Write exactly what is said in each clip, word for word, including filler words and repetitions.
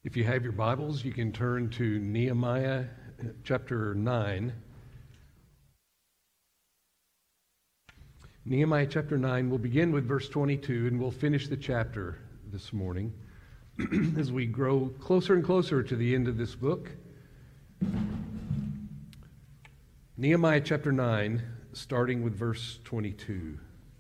If you have your Bibles, you can turn to Nehemiah chapter nine. Nehemiah chapter nine, we'll begin with verse twenty-two and we'll finish the chapter this morning as we grow closer and closer to the end of this book. Nehemiah chapter nine, starting with verse twenty-two.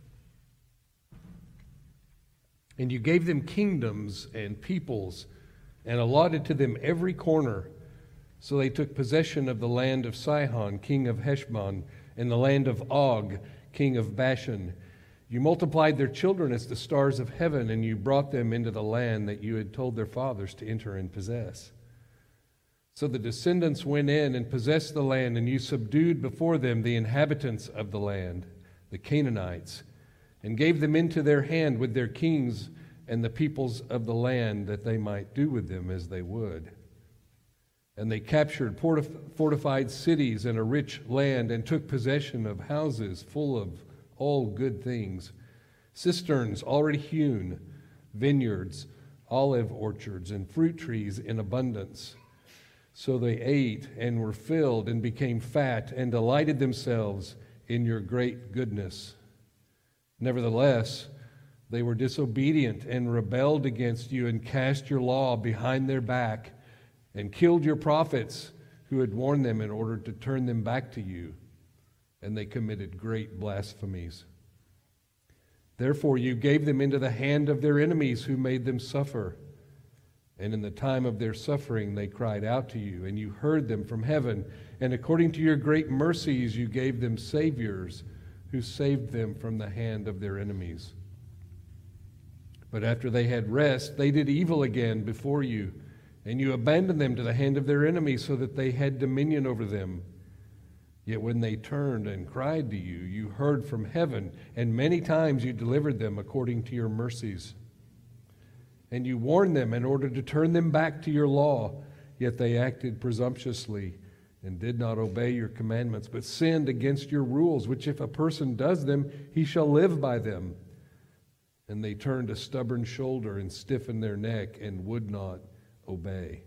And you gave them kingdoms and peoples, and allotted to them every corner. So they took possession of the land of Sihon, king of Heshbon, and the land of Og, king of Bashan. You multiplied their children as the stars of heaven, and you brought them into the land that you had told their fathers to enter and possess. So the descendants went in and possessed the land, and you subdued before them the inhabitants of the land, the Canaanites, and gave them into their hand with their kings and the peoples of the land, that they might do with them as they would. And they captured fortified cities and a rich land, and took possession of houses full of all good things, cisterns already hewn, vineyards, olive orchards, and fruit trees in abundance. So they ate and were filled and became fat, and delighted themselves in your great goodness. Nevertheless, they were disobedient and rebelled against you, and cast your law behind their back, and killed your prophets who had warned them in order to turn them back to you. And they committed great blasphemies. Therefore you gave them into the hand of their enemies, who made them suffer. And in the time of their suffering they cried out to you, and you heard them from heaven. And according to your great mercies you gave them saviors, who saved them from the hand of their enemies. But after they had rest, they did evil again before you, and you abandoned them to the hand of their enemies, so that they had dominion over them. Yet when they turned and cried to you, you heard from heaven, and many times you delivered them according to your mercies. And you warned them in order to turn them back to your law, yet they acted presumptuously and did not obey your commandments, but sinned against your rules, which if a person does them, he shall live by them. And they turned a stubborn shoulder and stiffened their neck and would not obey.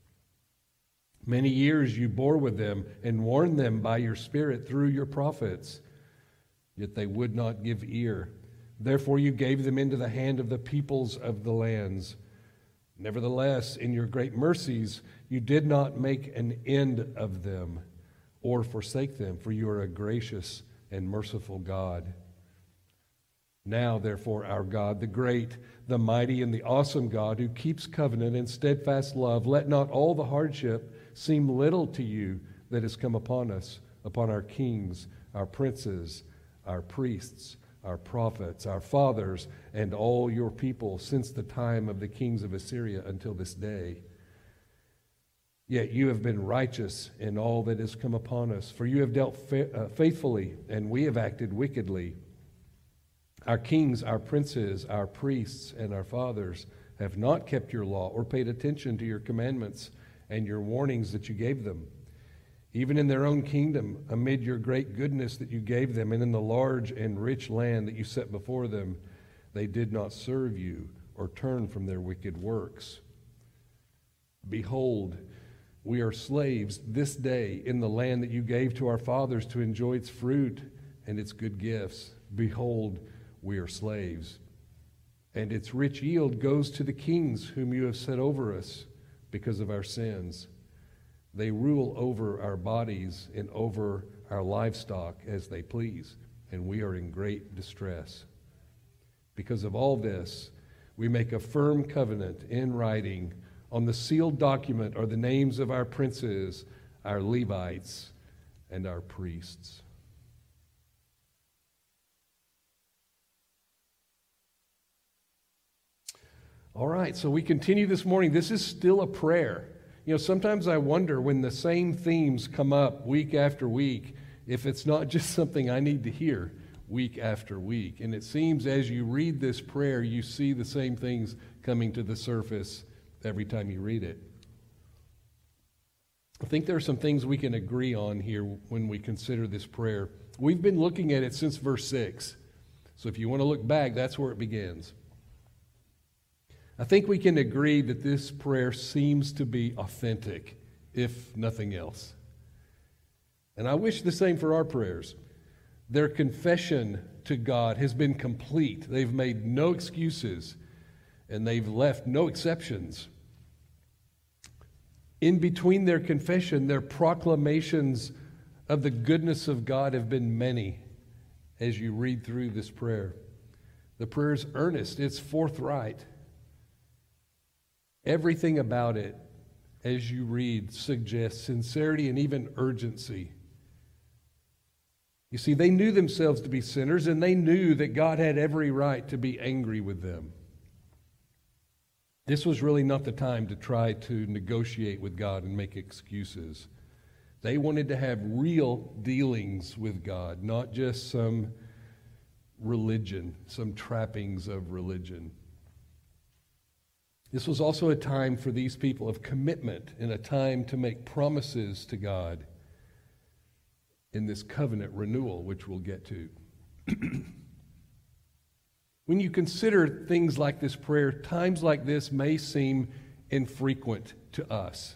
Many years you bore with them and warned them by your Spirit through your prophets, yet they would not give ear. Therefore you gave them into the hand of the peoples of the lands. Nevertheless, in your great mercies, you did not make an end of them or forsake them, for you are a gracious and merciful God. Now, therefore, our God, the great, the mighty, and the awesome God, who keeps covenant and steadfast love, let not all the hardship seem little to you that has come upon us, upon our kings, our princes, our priests, our prophets, our fathers, and all your people, since the time of the kings of Assyria until this day. Yet you have been righteous in all that has come upon us, for you have dealt fa- uh, faithfully, and we have acted wickedly. Our kings, our princes, our priests, and our fathers have not kept your law or paid attention to your commandments and your warnings that you gave them. Even in their own kingdom, amid your great goodness that you gave them, and in the large and rich land that you set before them, they did not serve you or turn from their wicked works. Behold, we are slaves this day in the land that you gave to our fathers to enjoy its fruit and its good gifts. Behold, we are slaves, and its rich yield goes to the kings whom you have set over us because of our sins. They rule over our bodies and over our livestock as they please, and we are in great distress. Because of all this, we make a firm covenant in writing. On the sealed document are the names of our princes, our Levites, and our priests. All right, so we continue this morning. This is still a prayer. You know, sometimes I wonder when the same themes come up week after week, if it's not just something I need to hear week after week. And it seems as you read this prayer, you see the same things coming to the surface every time you read it. I think there are some things we can agree on here when we consider this prayer. We've been looking at it since verse six. So if you want to look back, that's where it begins. I think we can agree that this prayer seems to be authentic, if nothing else. And I wish the same for our prayers. Their confession to God has been complete. They've made no excuses, and they've left no exceptions. In between their confession, their proclamations of the goodness of God have been many as you read through this prayer. The prayer is earnest, it's forthright. Everything about it, as you read, suggests sincerity and even urgency. You see, they knew themselves to be sinners, and they knew that God had every right to be angry with them. This was really not the time to try to negotiate with God and make excuses. They wanted to have real dealings with God, not just some religion, some trappings of religion. This was also a time for these people of commitment and a time to make promises to God in this covenant renewal, which we'll get to. When you consider things like this prayer, times like this may seem infrequent to us.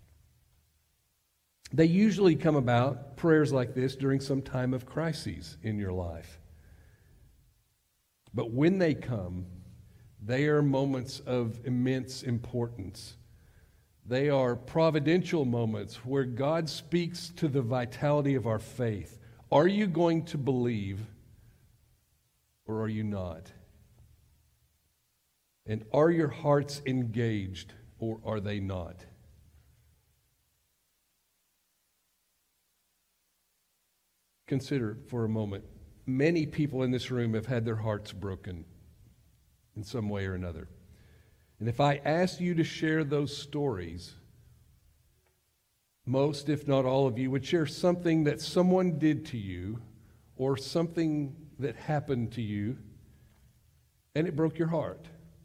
They usually come about, prayers like this, during some time of crises in your life. But when they come, they are moments of immense importance. They are providential moments where God speaks to the vitality of our faith. Are you going to believe, or are you not? And are your hearts engaged, or are they not? Consider for a moment, many people in this room have had their hearts broken in some way or another. And if I asked you to share those stories, most, if not all of you, would share something that someone did to you or something that happened to you, and it broke your heart.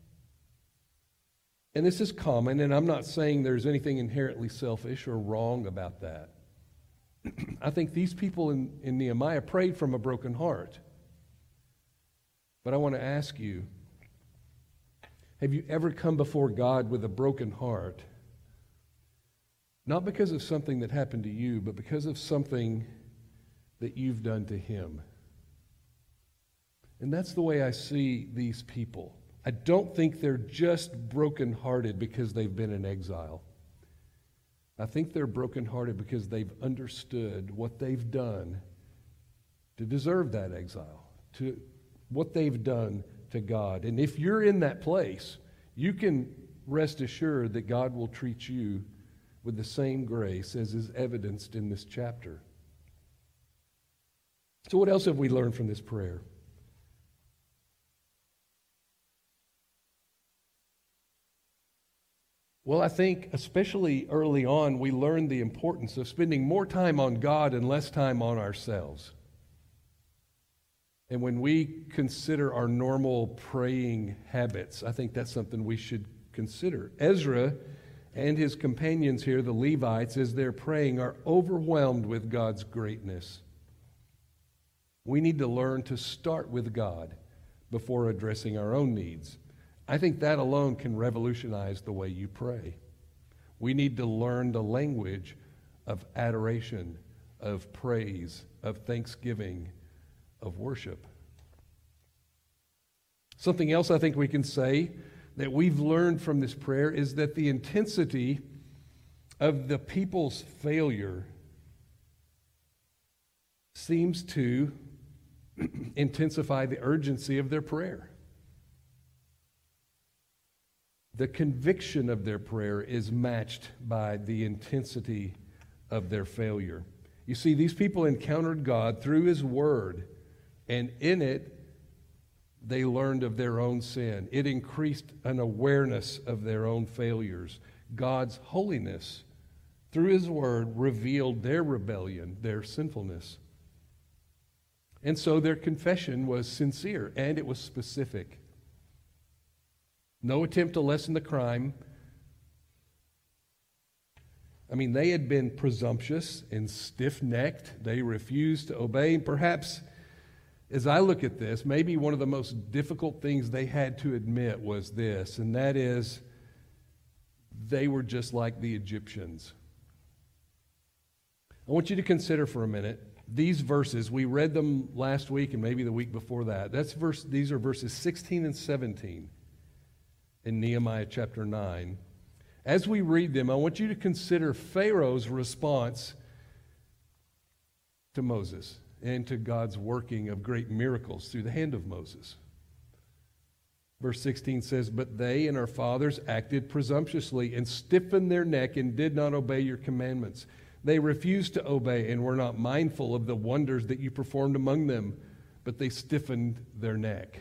And this is common, and I'm not saying there's anything inherently selfish or wrong about that. I think these people in, in Nehemiah prayed from a broken heart. But I want to ask you, have you ever come before God with a broken heart? Not because of something that happened to you, but because of something that you've done to Him. And that's the way I see these people. I don't think they're just brokenhearted because they've been in exile. I think they're brokenhearted because they've understood what they've done to deserve that exile, to what they've done to God. And if you're in that place, you can rest assured that God will treat you with the same grace as is evidenced in this chapter. So what else have we learned from this prayer? Well, I think especially early on, we learned the importance of spending more time on God and less time on ourselves. And when we consider our normal praying habits, I think that's something we should consider. Ezra and his companions here, the Levites, as they're praying, are overwhelmed with God's greatness. We need to learn to start with God before addressing our own needs. I think that alone can revolutionize the way you pray. We need to learn the language of adoration, of praise, of thanksgiving, of worship. Something else I think we can say that we've learned from this prayer is that the intensity of the people's failure seems to intensify the urgency of their prayer. The conviction of their prayer is matched by the intensity of their failure. You see, these people encountered God through His Word, and in it, they learned of their own sin. It increased an awareness of their own failures. God's holiness, through His Word, revealed their rebellion, their sinfulness. And so their confession was sincere, and it was specific. No attempt to lessen the crime. I mean, they had been presumptuous and stiff-necked. They refused to obey. And perhaps as I look at this, maybe one of the most difficult things they had to admit was this, and that is they were just like the Egyptians. I want you to consider for a minute these verses. We read them last week and maybe the week before that. That's verse, these are verses sixteen and seventeen in Nehemiah chapter nine. As we read them, I want you to consider Pharaoh's response to Moses and to God's working of great miracles through the hand of Moses. Verse sixteen says, "But they and our fathers acted presumptuously and stiffened their neck and did not obey your commandments. They refused to obey and were not mindful of the wonders that you performed among them, but they stiffened their neck."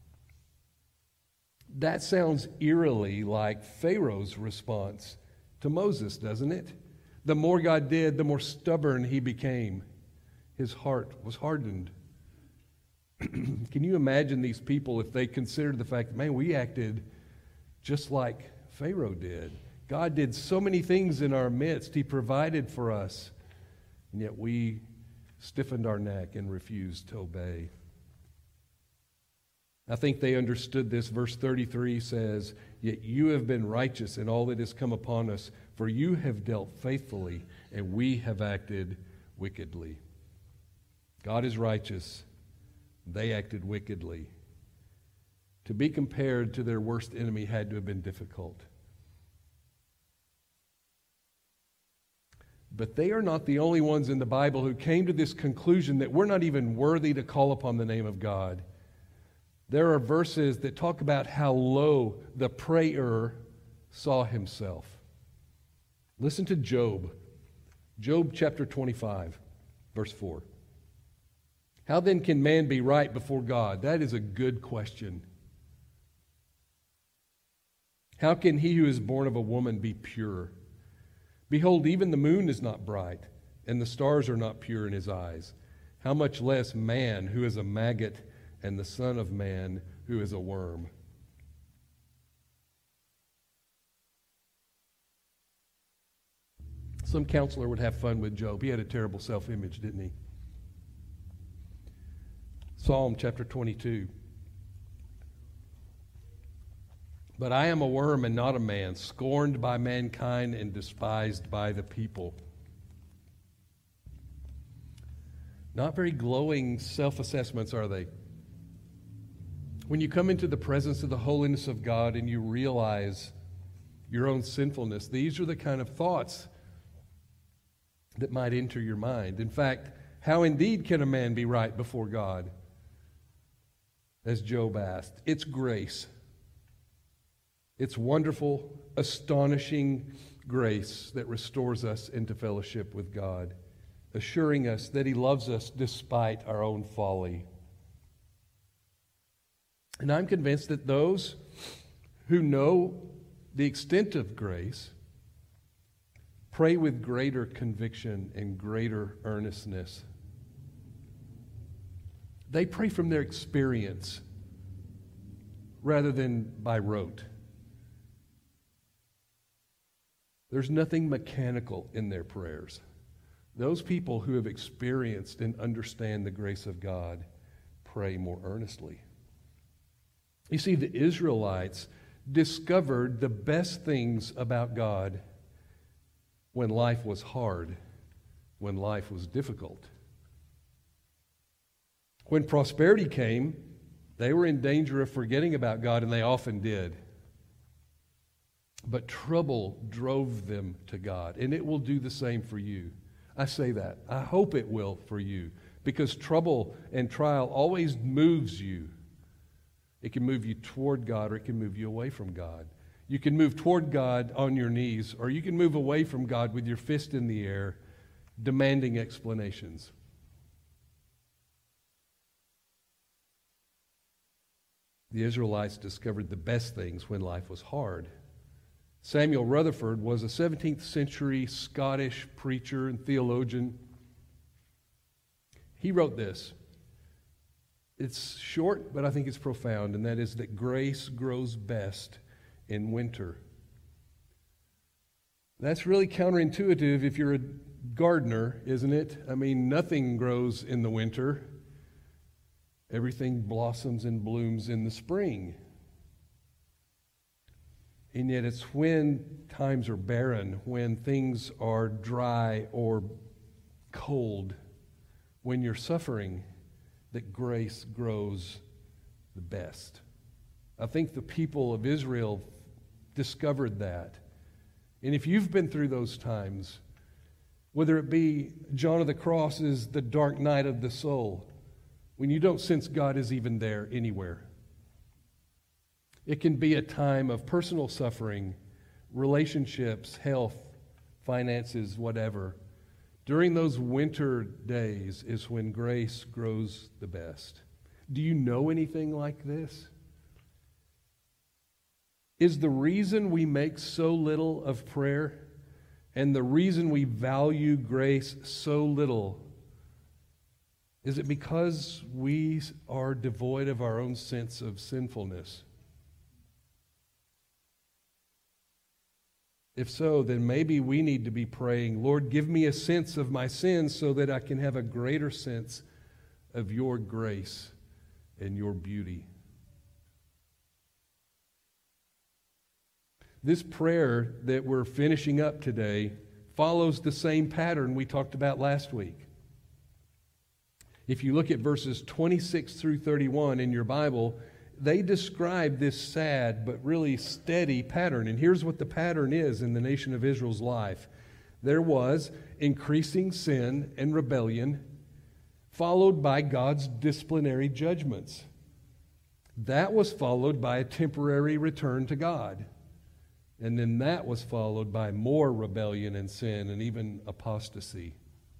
That sounds eerily like Pharaoh's response to Moses, doesn't it? The more God did, the more stubborn he became. His heart was hardened. Can you imagine these people if they considered the fact that, man, we acted just like Pharaoh did? God did so many things in our midst. He provided for us, and yet we stiffened our neck and refused to obey. I think they understood this. Verse thirty-three says, "Yet you have been righteous in all that has come upon us, for you have dealt faithfully, and we have acted wickedly." God is righteous. They acted wickedly. To be compared to their worst enemy had to have been difficult. But they are not the only ones in the Bible who came to this conclusion that we're not even worthy to call upon the name of God. There are verses that talk about how low the prayer saw himself. Listen to Job. Job chapter twenty-five, verse four. "How then can man be right before God?" That is a good question. "How can he who is born of a woman be pure? Behold, even the moon is not bright, and the stars are not pure in his eyes. How much less man, who is a maggot, and the son of man, who is a worm?" Some counselor would have fun with Job. He had a terrible self-image, didn't he? Psalm chapter twenty-two. "But I am a worm and not a man, scorned by mankind and despised by the people." Not very glowing self-assessments, are they? When you come into the presence of the holiness of God and you realize your own sinfulness, these are the kind of thoughts that might enter your mind. In fact, how indeed can a man be right before God? As Job asked, it's grace. It's wonderful, astonishing grace that restores us into fellowship with God, assuring us that He loves us despite our own folly. And I'm convinced that those who know the extent of grace pray with greater conviction and greater earnestness. They pray from their experience rather than by rote. There's nothing mechanical in their prayers. Those people who have experienced and understand the grace of God pray more earnestly. You see, the Israelites discovered the best things about God when life was hard, when life was difficult. When prosperity came, they were in danger of forgetting about God, and they often did. But trouble drove them to God, and it will do the same for you. I say that. I hope it will for you, because trouble and trial always moves you. It can move you toward God, or it can move you away from God. You can move toward God on your knees, or you can move away from God with your fist in the air, demanding explanations. The Israelites discovered the best things when life was hard. Samuel Rutherford was a seventeenth century Scottish preacher and theologian. He wrote this. It's short, but I think it's profound, and that is that grace grows best in winter. That's really counterintuitive if you're a gardener, isn't it? I mean, nothing grows in the winter. Everything blossoms and blooms in the spring. And yet it's when times are barren, when things are dry or cold, when you're suffering, that grace grows the best. I think the people of Israel discovered that. And if you've been through those times, whether it be John of the Cross's The Dark Night of the Soul, when you don't sense God is even there anywhere. It can be a time of personal suffering, relationships, health, finances, whatever. During those winter days is when grace grows the best. Do you know anything like this? Is the reason we make so little of prayer and the reason we value grace so little, is it because we are devoid of our own sense of sinfulness? If so, then maybe we need to be praying, Lord, give me a sense of my sins so that I can have a greater sense of your grace and your beauty. This prayer that we're finishing up today follows the same pattern we talked about last week. If you look at verses twenty-six through thirty-one in your Bible, they describe this sad but really steady pattern. And here's what the pattern is in the nation of Israel's life. There was increasing sin and rebellion, followed by God's disciplinary judgments. That was followed by a temporary return to God. And then that was followed by more rebellion and sin and even apostasy.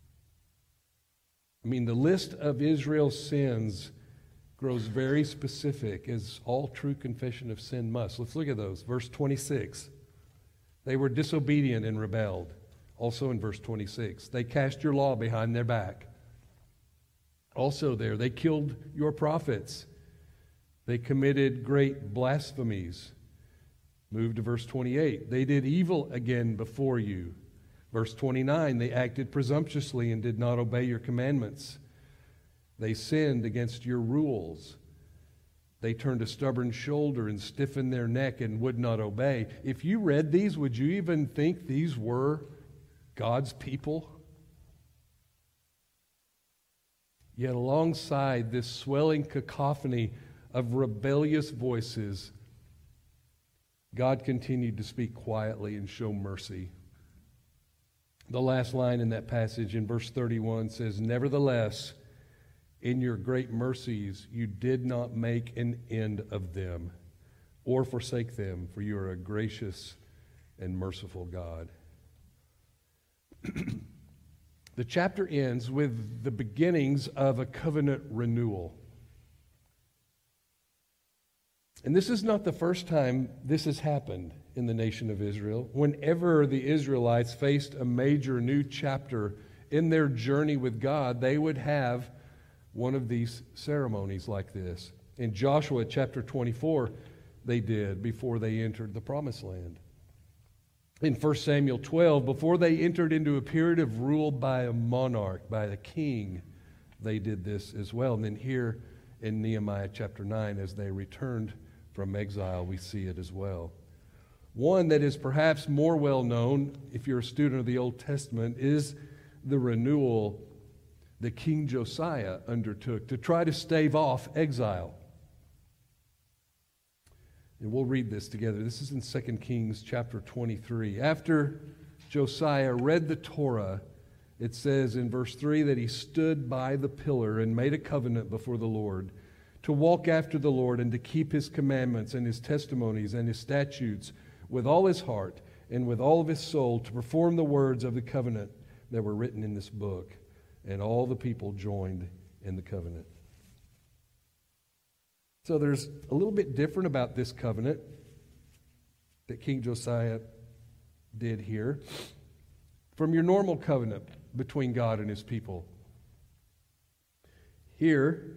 I mean, the list of Israel's sins grows very specific, as all true confession of sin must. Let's look at those. Verse twenty-six. They were disobedient and rebelled. Also in verse twenty-six. They cast your law behind their back. Also there, they killed your prophets. They committed great blasphemies. Move to verse twenty-eight. They did evil again before you. Verse twenty-nine, they acted presumptuously and did not obey your commandments. They sinned against your rules. They turned a stubborn shoulder and stiffened their neck and would not obey. If you read these, would you even think these were God's people? Yet alongside this swelling cacophony of rebellious voices, God continued to speak quietly and show mercy. The last line in that passage in verse thirty-one says, "Nevertheless, in your great mercies you did not make an end of them or forsake them, for you are a gracious and merciful God." The chapter ends with the beginnings of a covenant renewal. And this is not the first time this has happened in the nation of Israel. Whenever the Israelites faced a major new chapter in their journey with God, they would have one of these ceremonies like this. In Joshua chapter twenty-four, they did before they entered the promised land. In First Samuel twelve, before they entered into a period of rule by a monarch, by a king, they did this as well. And then here in Nehemiah chapter nine, as they returned from exile, we see it as well. One that is perhaps more well known, if you're a student of the Old Testament, is the renewal that King Josiah undertook to try to stave off exile. And we'll read this together. This is in Second Kings chapter twenty-three. After Josiah read the Torah, it says in verse three that he stood by the pillar and made a covenant before the Lord to walk after the Lord and to keep his commandments and his testimonies and his statutes with all his heart and with all of his soul, to perform the words of the covenant that were written in this book. And all the people joined in the covenant. So there's a little bit different about this covenant that King Josiah did here from your normal covenant between God and his people. Here,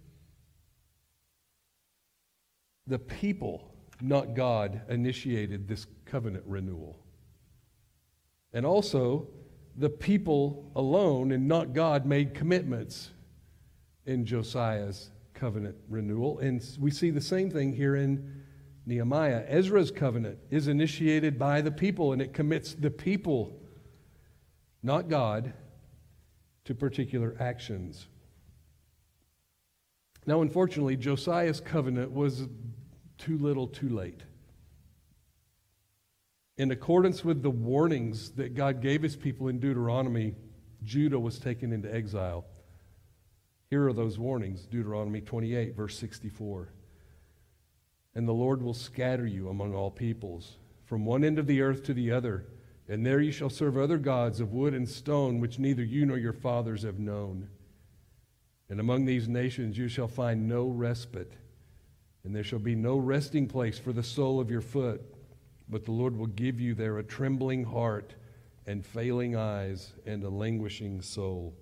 the people, not God, initiated this covenant renewal. And also, the people alone and not God made commitments in Josiah's covenant renewal. And we see the same thing here in Nehemiah. Ezra's covenant is initiated by the people, and it commits the people, not God, to particular actions. Now, unfortunately, Josiah's covenant was too little, too late. In accordance with the warnings that God gave his people in Deuteronomy, Judah was taken into exile. Here are those warnings, Deuteronomy twenty-eight, verse sixty-four. And the Lord will scatter you among all peoples, from one end of the earth to the other, and there you shall serve other gods of wood and stone, which neither you nor your fathers have known. And among these nations you shall find no respite, and there shall be no resting place for the sole of your foot. But the Lord will give you there a trembling heart and failing eyes and a languishing soul.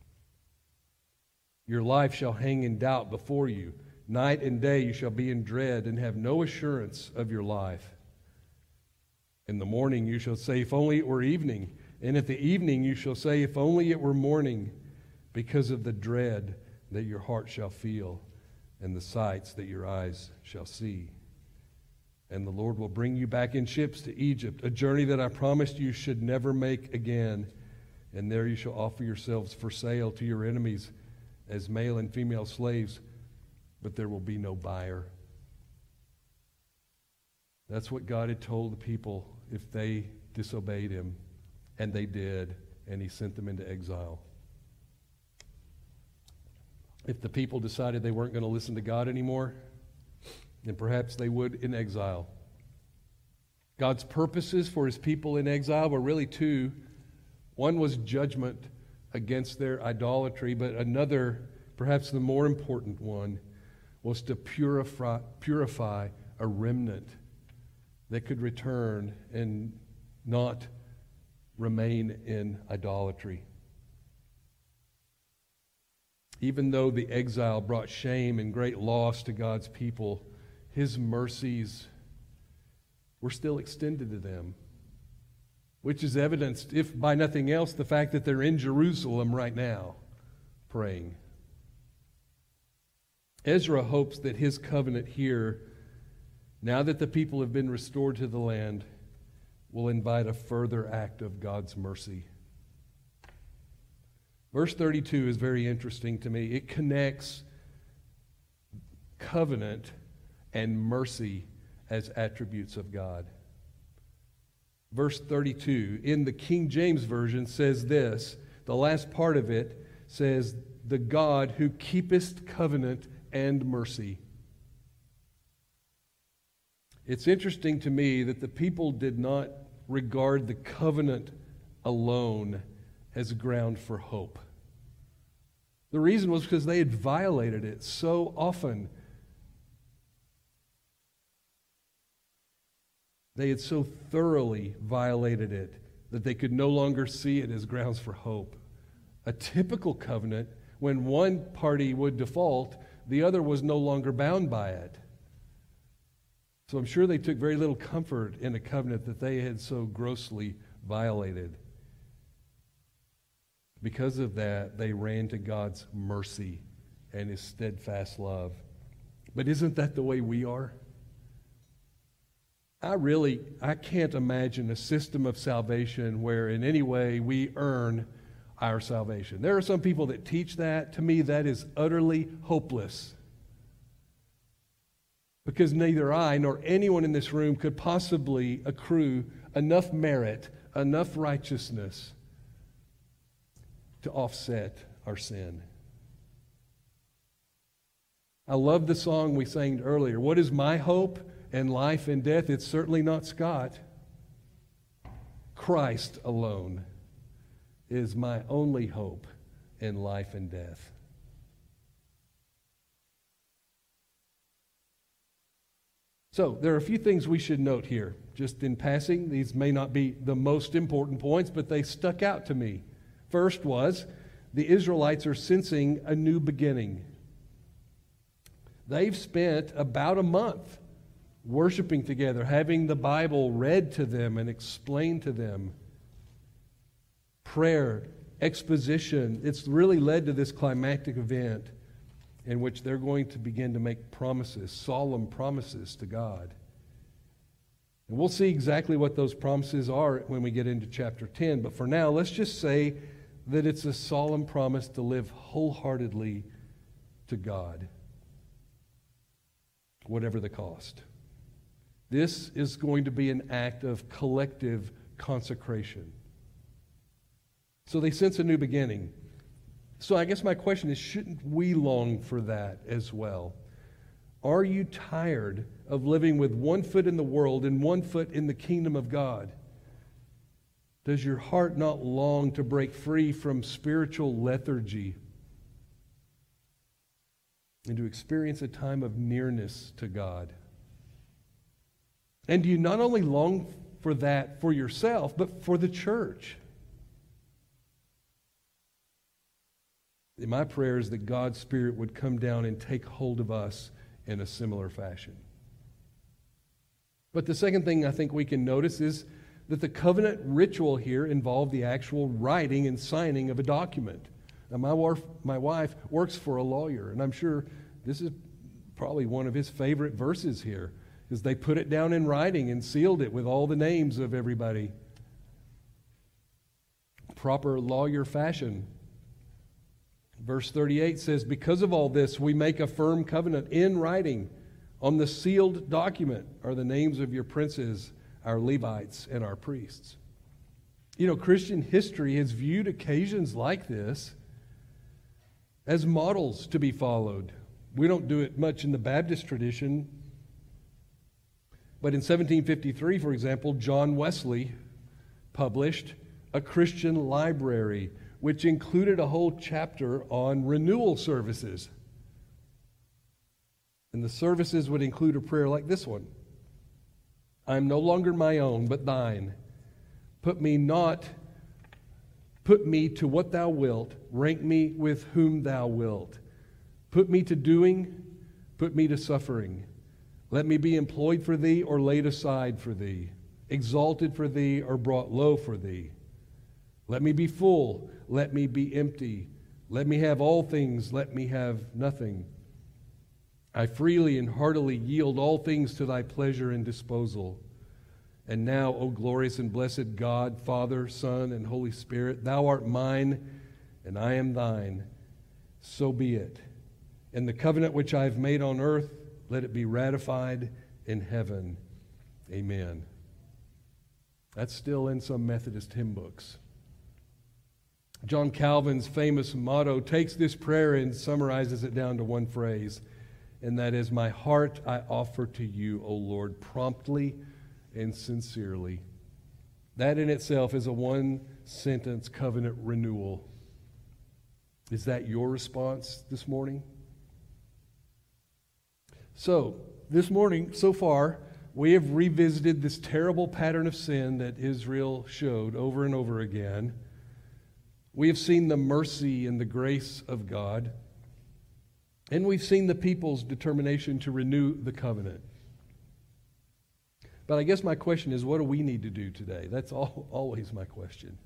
Your life shall hang in doubt before you. Night and day you shall be in dread and have no assurance of your life. In the morning you shall say, if only it were evening. And at the evening you shall say, if only it were morning, because of the dread that your heart shall feel and the sights that your eyes shall see. And the Lord will bring you back in ships to Egypt, a journey that I promised you should never make again. And there you shall offer yourselves for sale to your enemies as male and female slaves, but there will be no buyer. That's what God had told the people if they disobeyed him, and they did, and he sent them into exile. If the people decided they weren't going to listen to God anymore, then perhaps they would in exile. God's purposes for his people in exile were really two. One was judgment against their idolatry, but another, perhaps the more important one, was to purify, purify a remnant that could return and not remain in idolatry. Even though the exile brought shame and great loss to God's people, his mercies were still extended to them, which is evidenced, if by nothing else, the fact that they're in Jerusalem right now praying. Ezra hopes that his covenant here, now that the people have been restored to the land, will invite a further act of God's mercy. Verse thirty-two is very interesting to me. It connects covenant and mercy as attributes of God. Verse thirty-two in the King James Version says this. The last part of it says, the God who keepeth covenant and mercy. It's interesting to me that the people did not regard the covenant alone as a ground for hope. The reason was because they had violated it so often. They had so thoroughly violated it that they could no longer see it as grounds for hope. A typical covenant, when one party would default, the other was no longer bound by it. So I'm sure they took very little comfort in a covenant that they had so grossly violated. Because of that, they ran to God's mercy and his steadfast love. But isn't that the way we are? I really, I can't imagine a system of salvation where in any way we earn our salvation. There are some people that teach that. To me, that is utterly hopeless. Because neither I nor anyone in this room could possibly accrue enough merit, enough righteousness to offset our sin. I love the song we sang earlier. What is my hope in life and death? It's certainly not Scott. Christ alone is my only hope in life and death. So, there are a few things we should note here. Just in passing, these may not be the most important points, but they stuck out to me. First was, the Israelites are sensing a new beginning. They've spent about a month worshiping together, having the Bible read to them and explained to them. Prayer, exposition, it's really led to this climactic event. in which they're going to begin to make promises, solemn promises to God. And we'll see exactly what those promises are when we get into chapter ten. But for now, let's just say that it's a solemn promise to live wholeheartedly to God, whatever the cost. This is going to be an act of collective consecration. So they sense a new beginning. So I guess my question is, shouldn't we long for that as well? Are you tired of living with one foot in the world and one foot in the kingdom of God? Does your heart not long to break free from spiritual lethargy and to experience a time of nearness to God? And do you not only long for that for yourself, but for the church? My prayer is that God's Spirit would come down and take hold of us in a similar fashion. But the second thing I think we can notice is that the covenant ritual here involved the actual writing and signing of a document. Now, my wife, my wife works for a lawyer, and I'm sure this is probably one of his favorite verses here, is they put it down in writing and sealed it with all the names of everybody. Proper lawyer fashion. Verse thirty-eight says, because of all this, we make a firm covenant in writing. On the sealed document are the names of your princes, our Levites, and our priests. You know, Christian history has viewed occasions like this as models to be followed. We don't do it much in the Baptist tradition. But in seventeen fifty-three, for example, John Wesley published a Christian library, which included a whole chapter on renewal services. And the services would include a prayer like this one. I am no longer my own, but thine. Put me not, put me to what thou wilt. Rank me with whom thou wilt. Put me to doing, put me to suffering. Let me be employed for thee or laid aside for thee. Exalted for thee or brought low for thee. Let me be full, let me be empty. Let me have all things, let me have nothing. I freely and heartily yield all things to thy pleasure and disposal. And now, O glorious and blessed God, Father, Son, and Holy Spirit, thou art mine, and I am thine. So be it. And the covenant which I have made on earth, let it be ratified in heaven. Amen. That's still in some Methodist hymn books. John Calvin's famous motto takes this prayer and summarizes it down to one phrase, and that is, my heart I offer to you, O Lord, promptly and sincerely. That in itself is a one-sentence covenant renewal. Is that your response this morning? So, this morning, so far, we have revisited this terrible pattern of sin that Israel showed over and over again. We have seen the mercy and the grace of God, and we've seen the people's determination to renew the covenant. But I guess my question is, what do we need to do today? That's all, always my question.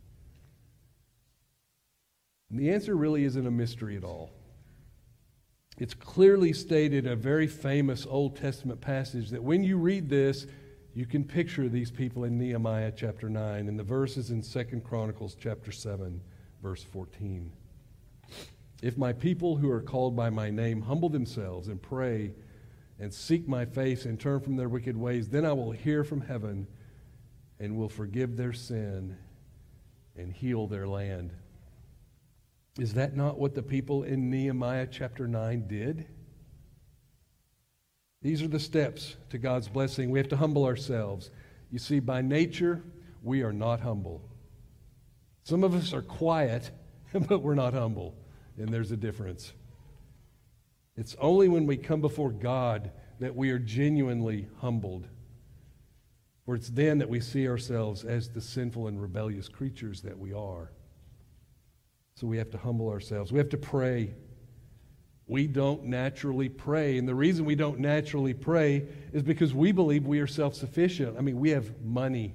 And the answer really isn't a mystery at all. It's clearly stated in a very famous Old Testament passage that when you read this, you can picture these people in Nehemiah chapter nine and the verses in Second Chronicles chapter seven. Verse fourteen. If my people who are called by my name humble themselves and pray and seek my face and turn from their wicked ways, then I will hear from heaven and will forgive their sin and heal their land. Is that not what the people in Nehemiah chapter nine did? These are the steps to God's blessing. We have to humble ourselves. You see, by nature, we are not humble. Some of us are quiet, but we're not humble, and there's a difference. It's only when we come before God that we are genuinely humbled, for it's then that we see ourselves as the sinful and rebellious creatures that we are. So we have to humble ourselves. We have to pray. We don't naturally pray, and the reason we don't naturally pray is because we believe we are self-sufficient. I mean, we have money.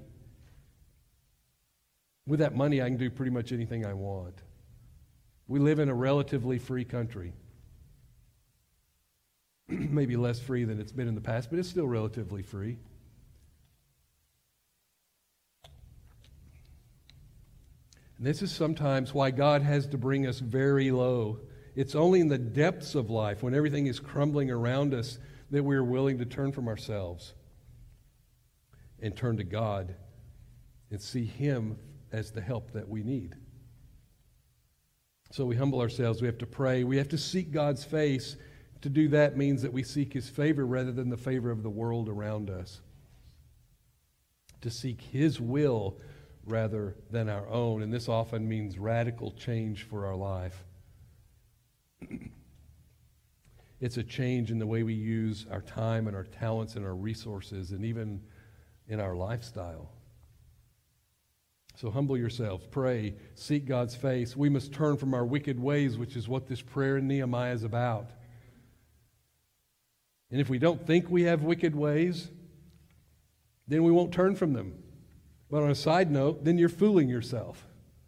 With that money, I can do pretty much anything I want. We live in a relatively free country. maybe less free than it's been in the past, but it's still relatively free. And this is sometimes why God has to bring us very low. It's only in the depths of life, when everything is crumbling around us, that we are willing to turn from ourselves and turn to God and see Him as the help that we need. So we humble ourselves. We have to pray. We have to seek God's face. To do that means that we seek His favor rather than the favor of the world around us. To seek His will rather than our own. And this often means radical change for our life. It's a change in the way we use our time and our talents and our resources and even in our lifestyle. So humble yourselves, pray, seek God's face. We must turn from our wicked ways, which is what this prayer in Nehemiah is about. And if we don't think we have wicked ways, then we won't turn from them. But on a side note, then you're fooling yourself.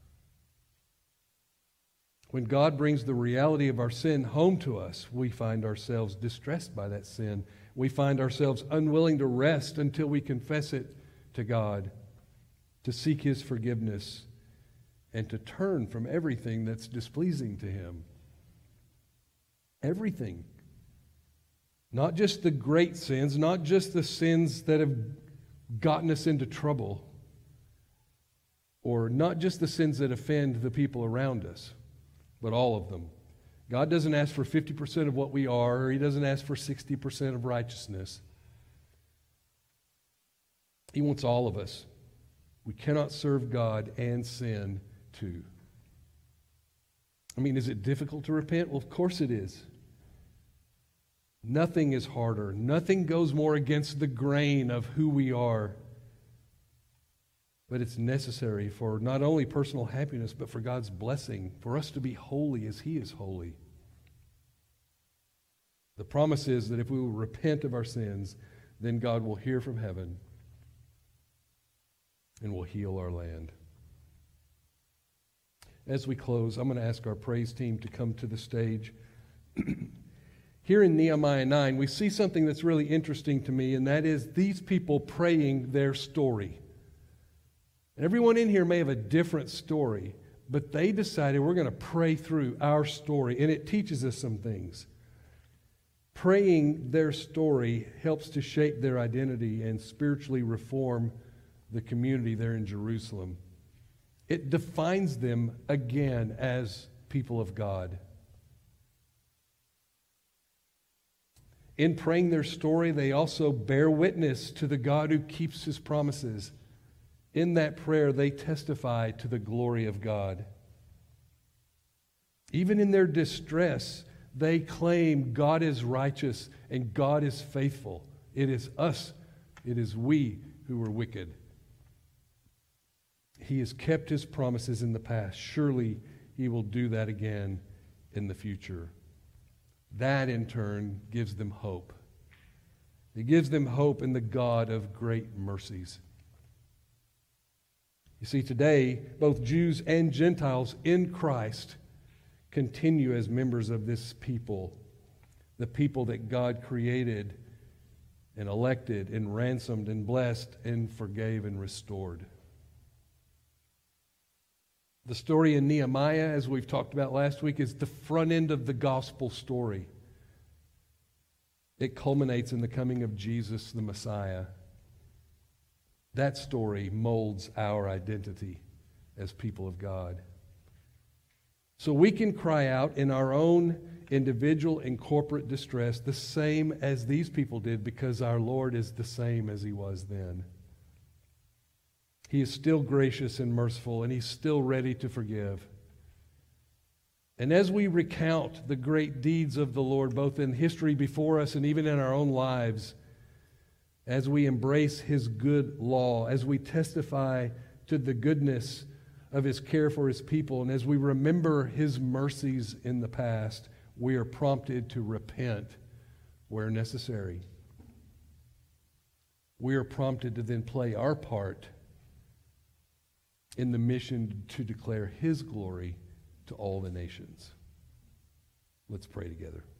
When God brings the reality of our sin home to us, we find ourselves distressed by that sin. We find ourselves unwilling to rest until we confess it to God, to seek His forgiveness, and to turn from everything that's displeasing to Him. Everything. Not just the great sins, not just the sins that have gotten us into trouble, or not just the sins that offend the people around us, but all of them. God doesn't ask for fifty percent of what we are, or He doesn't ask for sixty percent of righteousness. He wants all of us. We cannot serve God and sin too. I mean, is it difficult to repent? Well, of course it is. Nothing is harder. Nothing goes more against the grain of who we are. But it's necessary for not only personal happiness, but for God's blessing, for us to be holy as He is holy. The promise is that if we will repent of our sins, then God will hear from heaven and will heal our land. As we close, I'm going to ask our praise team to come to the stage. Here in Nehemiah nine, we see something that's really interesting to me, and that is these people praying their story. And everyone in here may have a different story, but they decided we're going to pray through our story, and it teaches us some things. Praying their story helps to shape their identity and spiritually reform the community there in Jerusalem. It defines them again as people of God. In praying their story, they also bear witness to the God who keeps His promises. In that prayer, they testify to the glory of God. Even in their distress, they claim God is righteous and God is faithful. It is us, it is we who are wicked. He has kept His promises in the past. Surely He will do that again in the future. That, in turn, gives them hope. It gives them hope in the God of great mercies. You see, today, both Jews and Gentiles in Christ continue as members of this people, the people that God created and elected and ransomed and blessed and forgave and restored. The story in Nehemiah, as we've talked about last week, is the front end of the gospel story. It culminates in the coming of Jesus, the Messiah. That story molds our identity as people of God. So we can cry out in our own individual and corporate distress the same as these people did, because our Lord is the same as He was then. He is still gracious and merciful, and He's still ready to forgive. And as we recount the great deeds of the Lord, both in history before us and even in our own lives, as we embrace His good law, as we testify to the goodness of His care for His people, and as we remember His mercies in the past, we are prompted to repent where necessary. We are prompted to then play our part in the mission to declare His glory to all the nations. Let's pray together.